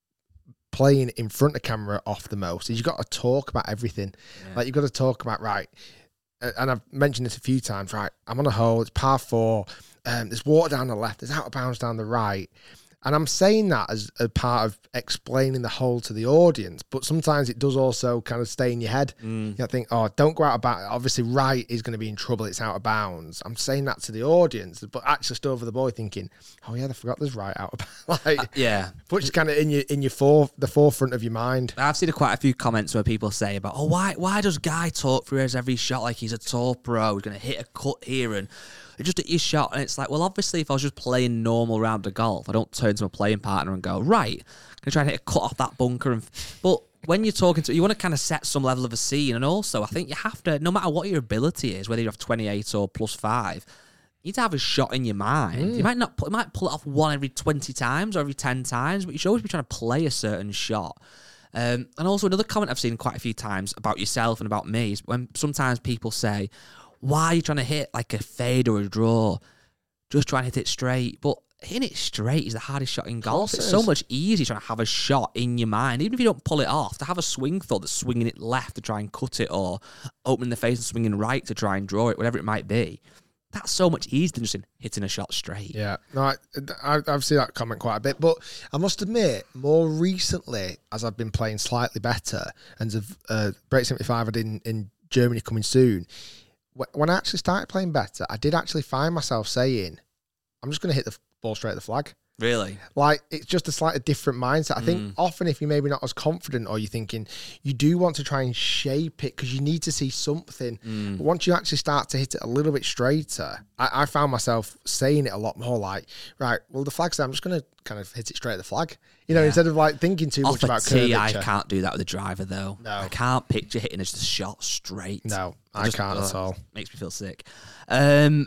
playing in front of camera off the most, is you've got to talk about everything. Yeah. Like, you've got to talk about, right, uh, and I've mentioned this a few times, right, I'm on a hole, it's par four, um, there's water down the left, there's out of bounds down the right. And I'm saying that as a part of explaining the hole to the audience, but sometimes it does also kind of stay in your head. Mm. You think, oh, don't go out of bounds. Obviously, right is going to be in trouble. It's out of bounds. I'm saying that to the audience, but actually stood over the boy thinking, oh yeah, I forgot there's right out of bounds. Like, Uh, yeah. which is kind of in your in your fore, the forefront of your mind. I've seen quite a few comments where people say about, oh, why why does Guy talk through his every shot like he's a tour pro? He's going to hit a cut here and just at your shot. And it's like, well, obviously, if I was just playing normal round of golf, I don't turn to my playing partner and go, right, I'm going to try and hit a cut off that bunker. And But when you're talking to, you want to kind of set some level of a scene. And also, I think you have to, no matter what your ability is, whether you have twenty-eight or plus five, you need to have a shot in your mind. Mm. You might not, you might pull it off one every twenty times or every ten times, but you should always be trying to play a certain shot. Um, and also another comment I've seen quite a few times about yourself and about me is when sometimes people say, why are you trying to hit like a fade or a draw? Just try and hit it straight. But hitting it straight is the hardest shot in golf. It's so much easier trying to have a shot in your mind. Even if you don't pull it off, to have a swing thought that's swinging it left to try and cut it, or opening the face and swinging right to try and draw it, whatever it might be. That's so much easier than just hitting a shot straight. Yeah, no, I, I, I've seen that comment quite a bit, but I must admit, more recently, as I've been playing slightly better, and the uh, Break seventy-five I did in, in Germany coming soon, when I actually started playing better, I did actually find myself saying, I'm just going to hit the ball straight at the flag. Really? Like, it's just a slightly different mindset. I think Mm. often if you're maybe not as confident, or you're thinking, you do want to try and shape it because you need to see something. Mm. But once you actually start to hit it a little bit straighter, I, I found myself saying it a lot more like, right, well, the flag's there, I'm just going to kind of hit it straight at the flag. You know, Yeah. instead of like thinking too Off much a about tee, I curvature. can't do that with a driver, though. No. I can't picture hitting a just shot straight. No, I just- can't at ugh, all. Makes me feel sick. Um,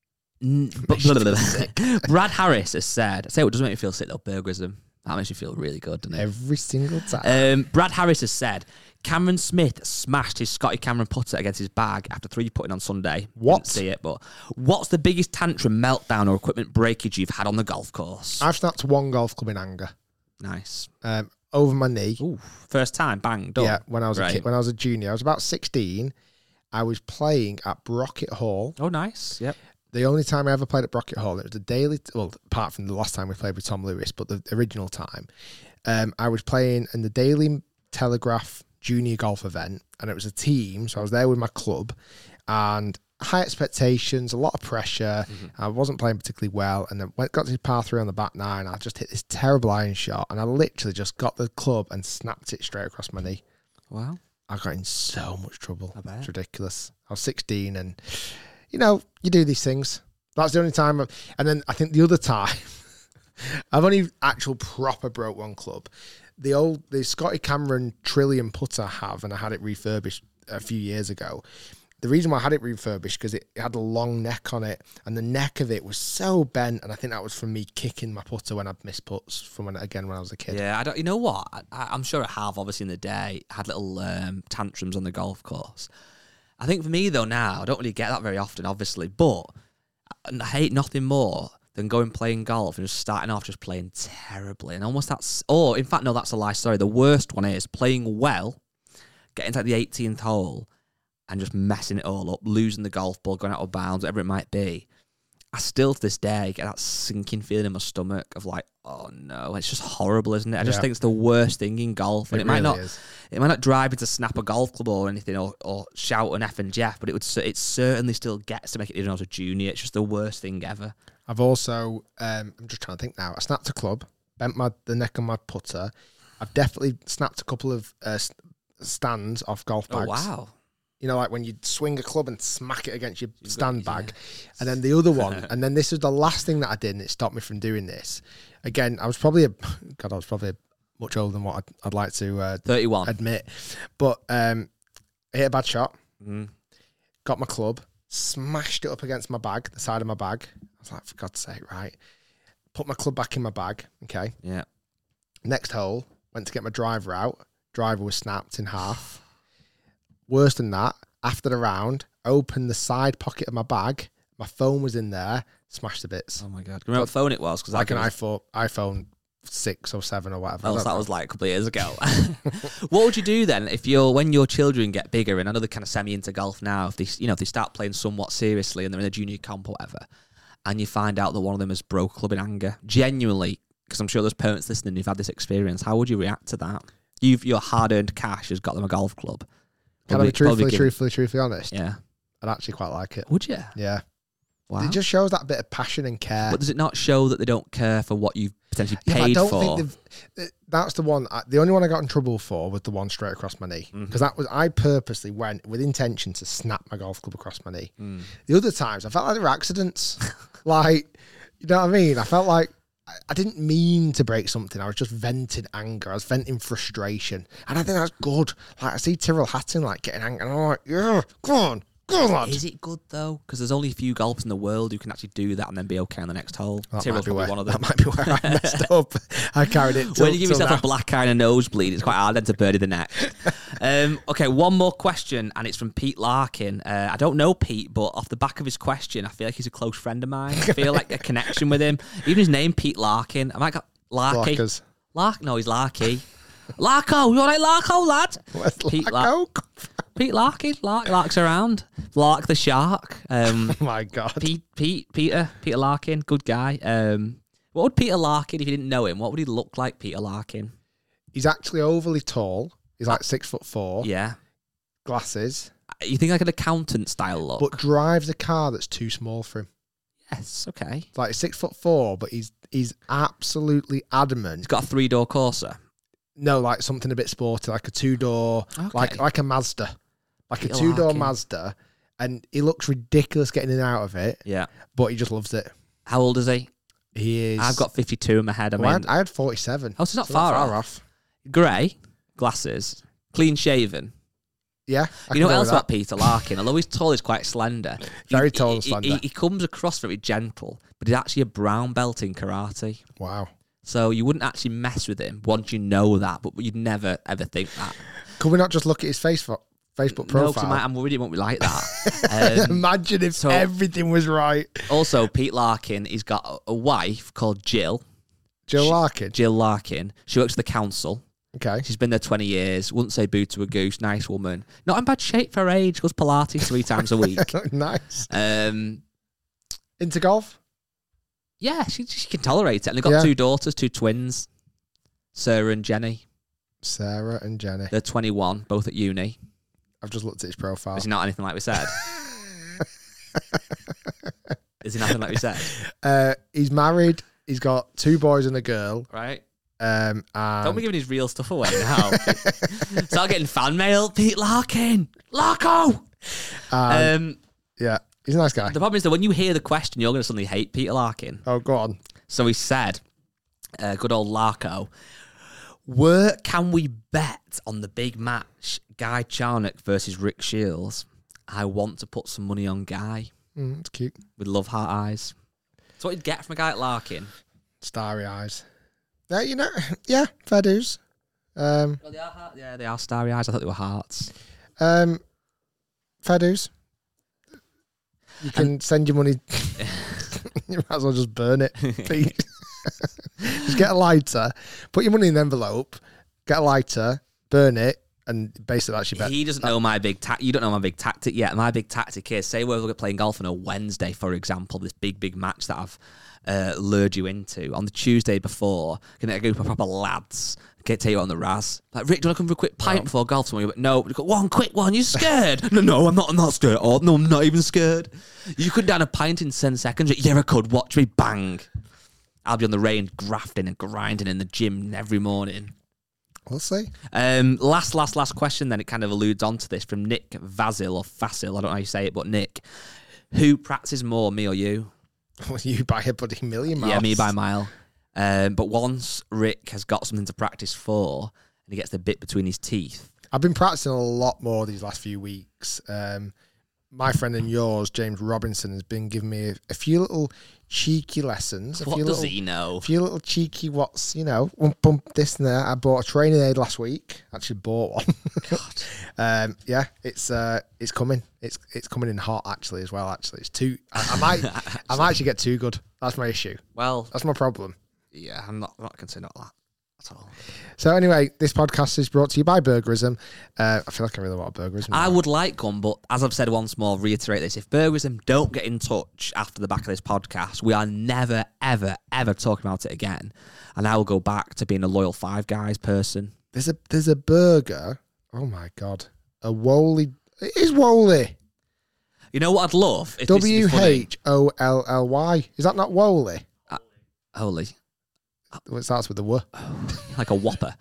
n- but, blah, blah, blah. Brad Harris has said, I say what doesn't make me feel sick though, burgerism. That makes me feel really good, doesn't it? Every single time. Um, Brad Harris has said, Cameron Smith smashed his Scotty Cameron putter against his bag after three putting on Sunday. What? Didn't see it, but what's the biggest tantrum, meltdown, or equipment breakage you've had on the golf course? I've snapped one golf club in anger. Nice. Um, over my knee. Ooh, first time, bang, done. Yeah, when I was a Right. kid, when I was a junior, I was about sixteen. I was playing at Brocket Hall. Oh, nice. Yep. The only time I ever played at Brocket Hall, it was the daily, well, apart from the last time we played with Tom Lewis, but the original time, um, I was playing in the Daily Telegraph junior golf event, and it was a team, so I was there with my club, and high expectations, a lot of pressure. Mm-hmm. I wasn't playing particularly well, and then went, got to par three on the back nine. I just hit this terrible iron shot, and I literally just got the club and snapped it straight across my knee. Wow. I got in so much trouble. I bet. It's ridiculous. I was sixteen, and you know, you do these things. That's the only time. I've, and then I think the other time, I've only actual proper broke one club. The old, the Scotty Cameron Trillium putter I have, and I had it refurbished a few years ago. The reason why I had it refurbished because it had a long neck on it, and the neck of it was so bent, and I think that was from me kicking my putter when I'd missed putts from when, again when I was a kid. Yeah, I don't. You know what? I, I'm sure I have. Obviously, in the day, had little um, tantrums on the golf course. I think for me though, now I don't really get that very often, obviously, but I hate nothing more than going playing golf and just starting off just playing terribly, and almost that's. Or in fact, no, that's a lie. Sorry, the worst one is playing well, getting to like the eighteenth hole, and just messing it all up, losing the golf ball, going out of bounds, whatever it might be. I still to this day get that sinking feeling in my stomach of like, oh no, it's just horrible, isn't it? I just Yeah. think it's the worst thing in golf, and it, It might really not, is. it might not drive me to snap a golf club or anything, or, or shout an F and Jeff, but it would, cer- it certainly still gets to make it even as a junior. It's just the worst thing ever. I've also, um, I'm just trying to think now. I snapped a club, bent my the neck on my putter. I've definitely snapped a couple of uh, s- stands off golf Oh bags. wow! You know, like when you swing a club and smack it against your stand got- bag. And then the other one, and then this was the last thing that I did, and it stopped me from doing this. Again, I was probably, a, God, I was probably much older than what I'd, I'd like to uh, thirty-one. admit. But um, I hit a bad shot, Mm. got my club, smashed it up against my bag, the side of my bag. I was like, for God's sake, right. Put my club back in my bag, okay. Yeah. Next hole, went to get my driver out. Driver was snapped in half. Worse than that, after the round, opened the side pocket of my bag. My phone was in there, smashed to bits. Oh my god! Remember what phone it was? Because Like an iPhone, iPhone six or seven or whatever. I Oh, don't so that know. was like a couple of years ago. What would you do then if you're when your children get bigger? And I know they're kind of semi into golf now. If they, you know, if they start playing somewhat seriously and they're in a junior comp or whatever, and you find out that one of them has broke a club in anger, genuinely, because I'm sure there's parents listening who've had this experience. How would you react to that? You've your hard-earned cash has got them a golf club. Can I Probably- be truthfully, probably give- truthfully, truthfully honest? Yeah. I'd actually quite like it. Would you? Yeah. Wow. It just shows that bit of passion and care. But does it not show that they don't care for what you've potentially Yeah, but I paid don't for? think they've. That's the one. I, the only one I got in trouble for was the one straight across my knee, because that was I purposely went with intention to snap my golf club across my knee. Mm. The other times I felt like they were accidents. Like, you know what I mean? I felt like I, I didn't mean to break something. I was just venting anger. I was venting frustration, and I think that's good. Like I see Tyrrell Hatton like getting angry, and I'm like, yeah, go on. Go on, lad. Is it good though? Because there's only a few golfers in the world who can actually do that and then be okay on the next hole. That Tyrrell's might, be probably where, one of them. that might be where I messed up. I carried it. Till, When you give till yourself now. a black eye and a nosebleed, it's quite hard then to birdie the next. um, okay, one more question, and it's from Pete Larkin. Uh, I don't know Pete, but off the back of his question, I feel like he's a close friend of mine. I feel like a connection with him. Even his name, Pete Larkin. I might got Larky. Blockers. Lark? No, he's Larky. Larko, you alright, Larko, lad? Where's Pete Larko? Lark. Pete Larkin. Lark Larks around. Lark the shark. Um, Oh my God. Pete, Pete, Peter, Peter Larkin, good guy. Um, what would Peter Larkin, if you didn't know him, what would he look like, Peter Larkin? He's actually overly tall. He's like six foot four. Yeah. Glasses. You think like an accountant style look? But drives a car that's too small for him. Yes, okay. Like six foot four, but he's he's absolutely adamant. He's got a three door Corsa. No, like something a bit sporty, like a two door, Okay. like like a Mazda, like Peter a two door Larkin. Mazda, and he looks ridiculous getting in and out of it. Yeah. But he just loves it. How old is he? He is. I've got fifty-two in my head. I Well, I, mean, had, I had forty seven. oh, so it's not far, off. Grey, glasses, clean shaven. Yeah. I You know can what go else with about that. Peter Larkin? Although he's tall, he's quite slender. Very He- tall he- and he- slender. He, he comes across very gentle, but he's actually a brown belt in karate. Wow. So you wouldn't actually mess with him once you know that, but you'd never ever think that. Could we not just look at his face Facebook No, profile? 'cause he might- I'm worried it won't be like that. Um, Imagine if so- everything was right. also, Pete Larkin, he's got a- a wife called Jill. Jill She- Larkin. Jill Larkin. She works for the council. Okay. She's been there twenty years. Wouldn't say boo to a goose. Nice woman. Not in bad shape for her age. Goes Pilates three times a week. Nice. Um, Into golf? yeah, she, she can tolerate it. And they've got Yeah. two daughters, two twins, Sarah and Jenny. Sarah and Jenny. They're twenty-one, both at uni. I've just looked at his profile. Is he not anything like we said? Is he nothing like we said? Uh, he's married. He's got two boys and a girl. Right? Um, and Don't be giving his real stuff away now. Start getting fan mail. Pete Larkin. Larko! and- Um, yeah, he's a nice guy. the problem is that when you hear the question, you're going to suddenly hate Peter Larkin. Oh, go on. So he said, uh, good old Larko, where can we bet on the big match, Guy Charnock versus Rick Shields? I want to put some money on Guy Mm, it's cute. with love heart eyes. That's what you'd get from a guy like Larkin. Starry eyes. Yeah, you know, yeah, fair dues. Um, Well, they are heart- yeah, they are starry eyes. I thought they were hearts. um, fair dues. You can send your money. You might as well just burn it. Pete. Just get a lighter, put your money in the envelope, get a lighter, burn it, And basically, that's your bet. He doesn't know my big ta- You don't know my big tactic yet. My big tactic is, say we're playing golf on a Wednesday, for example, this big, big match that I've uh, lured you into. On the Tuesday before, can I get a group of proper lads, get take you on the Raz. Like, Rick, do you want to come for a quick pint no. before golf tomorrow? But no, we've got one quick one. You're scared? no, no, I'm not. I'm not scared. Oh, no, I'm not even scared. You could down a pint in ten seconds. Yeah, I could. Watch me bang. I'll be on the range grafting and grinding in the gym every morning. We'll see. Um, last, last, last question then. It kind of alludes on to this from Nick Vasil or Fasil. I don't know how you say it, but Nick. Who practices more, me or you? Well, you by a bloody million miles. Yeah, me by a mile. Um, but once Rick has got something to practice for and he gets the bit between his teeth. I've been practicing a lot more these last few weeks. Um, my friend and yours, James Robinson, has been giving me a, a few little cheeky lessons. A what few does little, he know? A few little cheeky what's, you know, one bump this and there. I bought a training aid last week. Actually bought one. God. um, yeah, it's uh, it's coming. It's it's coming in hot actually as well. Actually, it's too. I, I might I might actually get too good. That's my issue. Well, that's my problem. Yeah, I'm not, I'm not concerned about that at all. So anyway, this podcast is brought to you by Burgerism. Uh, I feel like I really want a Burgerism. I would like one, but as I've said once more, reiterate this. If Burgerism don't get in touch after the back of this podcast, we are never, ever, ever talking about it again. And I will go back to being a loyal Five Guys person. There's a there's a burger. Oh my God. A Wolly. It is Wolly. You know what I'd love? W H O L L Y. Is that not Wolly? Uh, holy. Well, it starts with the W. Like a Whopper.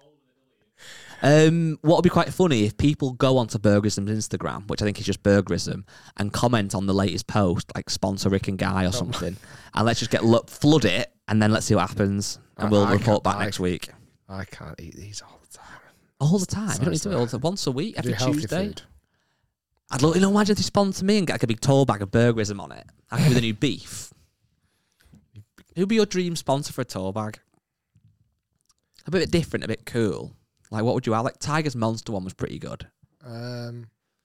Um, what would be quite funny if people go onto Burgerism's Instagram, which I think is just Burgerism, and comment on the latest post, like sponsor Rick and Guy or something, and let's just get look, flood it, and then let's see what happens, and I, we'll I report back I, next week. I can't eat these all the time. All the time? So you don't need to do it all the time. Once a week, every Tuesday. Food. I'd love, you know, imagine if they sponsor me and get like a big tall bag of Burgerism on it. I could be the new beef. Who'd be your dream sponsor for a tour bag? A bit different, a bit cool. Like, what would you have? Like, Tiger's Monster one was pretty good. Um,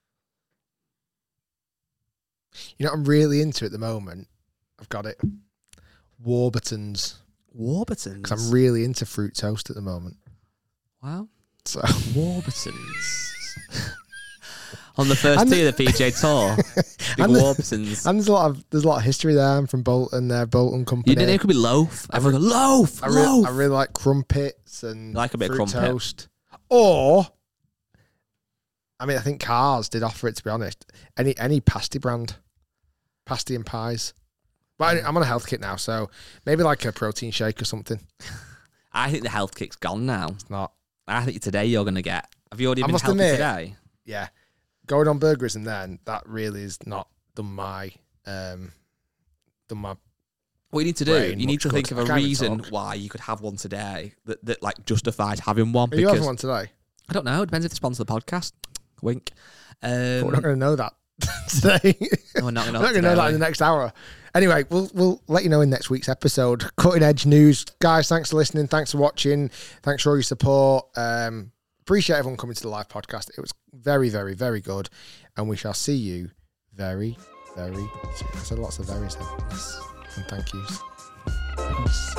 you know what I'm really into at the moment? I've got it. Warburtons. Warburtons? Because I'm really into fruit toast at the moment. Wow. So Warburtons. On the first tee of the P G A Tour. Big and, Warburtons. The, and there's a lot of there's a lot of history there. I'm from Bolton, there, Bolton Company. You didn't know it could be loaf. Everyone go, loaf, I, loaf. Re- I really like crumpets and I like a bit fruit of crumpet. toast. Or, I mean, I think Cars did offer it, to be honest. Any any pasty brand. Pasty and pies. But I, I'm on a health kit now, so maybe like a protein shake or something. I think the health kick's gone now. It's not. I think today you're going to get... Have you already I been must healthy admit, today? Yeah. Going on burgers and then, that really is not done my... Um, done my What you need to do, brain you need much to good. think of I a can't even reason talk. why you could have one today that, that like justifies having one. Are you because having one today? I don't know. It depends if they sponsor the podcast. Wink. Um, But we're not going to know that today. No, we're not going We're not going to know that in the next hour. Anyway, we'll we'll let you know in next week's episode. Cutting Edge News. Guys, thanks for listening. Thanks for watching. Thanks for all your support. Um, appreciate everyone coming to the live podcast. It was very, very, very good. And we shall see you very, very soon. I said lots of verys then. Yes. And thank yous. Peace.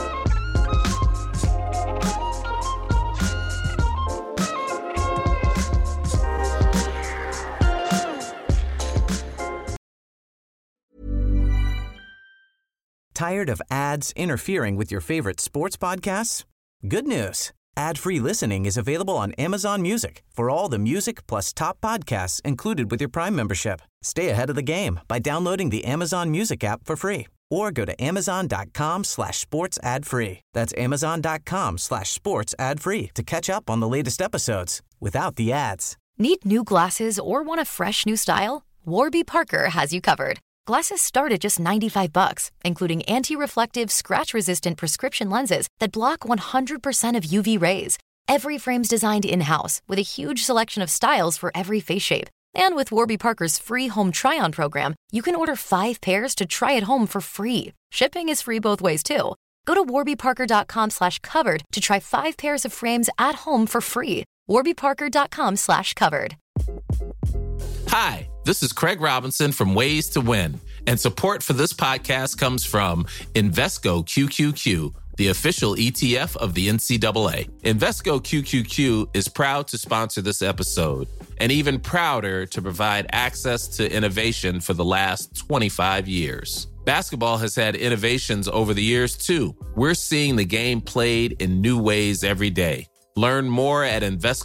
Tired of ads interfering with your favorite sports podcasts? Good news. Ad-free listening is available on Amazon Music for all the music plus top podcasts included with your Prime membership. Stay ahead of the game by downloading the Amazon Music app for free or go to amazon.com slash sports ad free. That's amazon.com slash sports ad free to catch up on the latest episodes without the ads. Need new glasses or want a fresh new style? Warby Parker has you covered. Glasses start at just ninety-five bucks, including anti-reflective, scratch-resistant prescription lenses that block one hundred percent of U V rays. Every frame's designed in-house with a huge selection of styles for every face shape. And with Warby Parker's free home try-on program, you can order five pairs to try at home for free. Shipping is free both ways, too. Go to warbyparker.com slash covered to try five pairs of frames at home for free. warbyparker.com slash covered. Hi, this is Craig Robinson from Ways to Win, and support for this podcast comes from Invesco Q Q Q, the official E T F of the N C double A. Invesco Q Q Q is proud to sponsor this episode, and even prouder to provide access to innovation for the last twenty-five years. Basketball has had innovations over the years, too. We're seeing the game played in new ways every day. Learn more at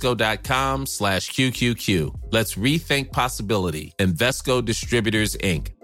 Invesco.com slash QQQ. Let's rethink possibility. Invesco Distributors, Incorporated.